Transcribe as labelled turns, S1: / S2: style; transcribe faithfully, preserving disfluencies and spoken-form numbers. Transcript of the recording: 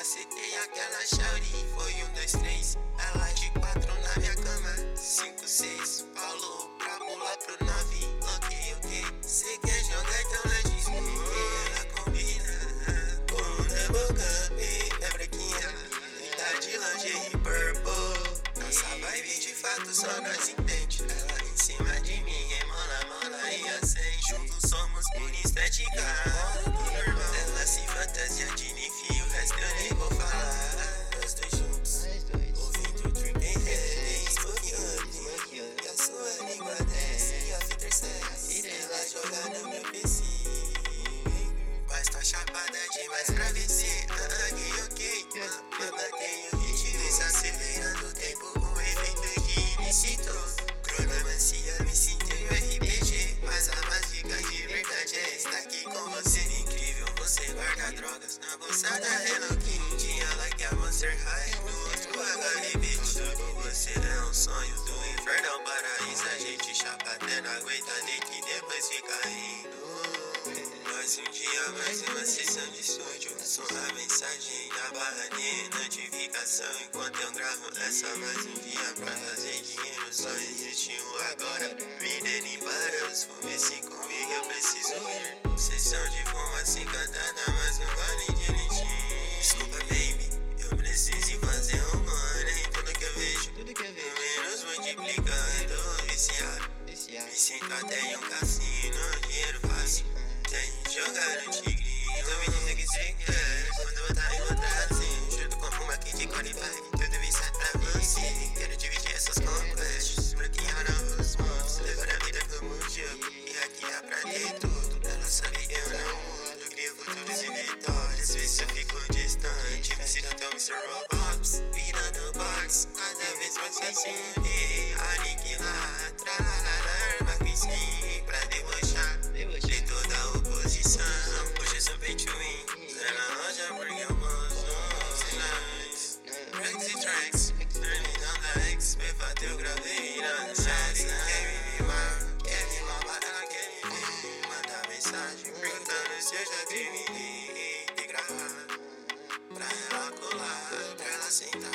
S1: cacetei aquela shawty. Foi um, dois, três, ela de quatro na minha cama. Cinco, seis, falou pra pular pro nove. Ok, ok, cê quer jogar então ela diz que ela combina com double cup, é brequinha, e tá de lingerie purple. Nossa vibe de fato só nós entende. Ela em cima de mim, emola, mola e acende. Juntos somos por estética. Ela se fantasia de Nifi, o resto eu nem vou falar. Nós dois juntos, ouvindo Trippin' Head, Smoke Up, e a sua língua desce, a fita cesse, ela joga no meu P C. Mas tá chapada demais pra vencer. Ah, ok, ok, mantenho o ritmo desacelerando o tempo com o evento que iniciou. Cronomancia, me sinto em R P G, mas a mágica de verdade é estar aqui com você. Incrível, você guarda drogas na bolsa da Hello Kitty. Um dia like a Monster High, no outro H L B. Tudo com você é um sonho do inferno ao paraíso. A gente chapa até não aguenta nem que depois fica rindo. Mais um dia, mais uma sessão de estúdio. Só a mensagem da barra de notificação. Enquanto eu gravo, é só mais um dia pra fazer dinheiro. Só existe um agora. Me dê para os fumes, se comigo eu preciso ir. Sessão de fumaça encantada, mas não vale de lentinho. Desculpa, baby, eu preciso ir fazer um money. Tudo que eu vejo, números multiplicando. Viciado, me sinto até em um cassino. Dinheiro fácil, sem jogar no tigrinho. Não me dizer que você quer quando eu tá encontrado assim. Junto com uma kit de qualify, tudo isso é pra você. Quero dividir essas conquests, bloquear novos mundos, levar a vida como um jogo e aqui dá pra ter tudo. Ela sabe que eu não mudo, crio futuros e vitórias. Vê se eu fico distante, me sinto até o mister Roblox. Virando box, cada vez mais fácil de aniquilar. Tralalala, arma com skin pra debochar de toda a oposição. Hoje eu sou pay to win, zé na loja porque eu posso. Sinais, tracks e tracks, turning on the X, me bateu, gravei irando sex. Quer me mimar, quer me roubar, ela quer me ver. Manda mensagem perguntando se eu já terminei de gravar. Pra ela colar, pra ela sentar.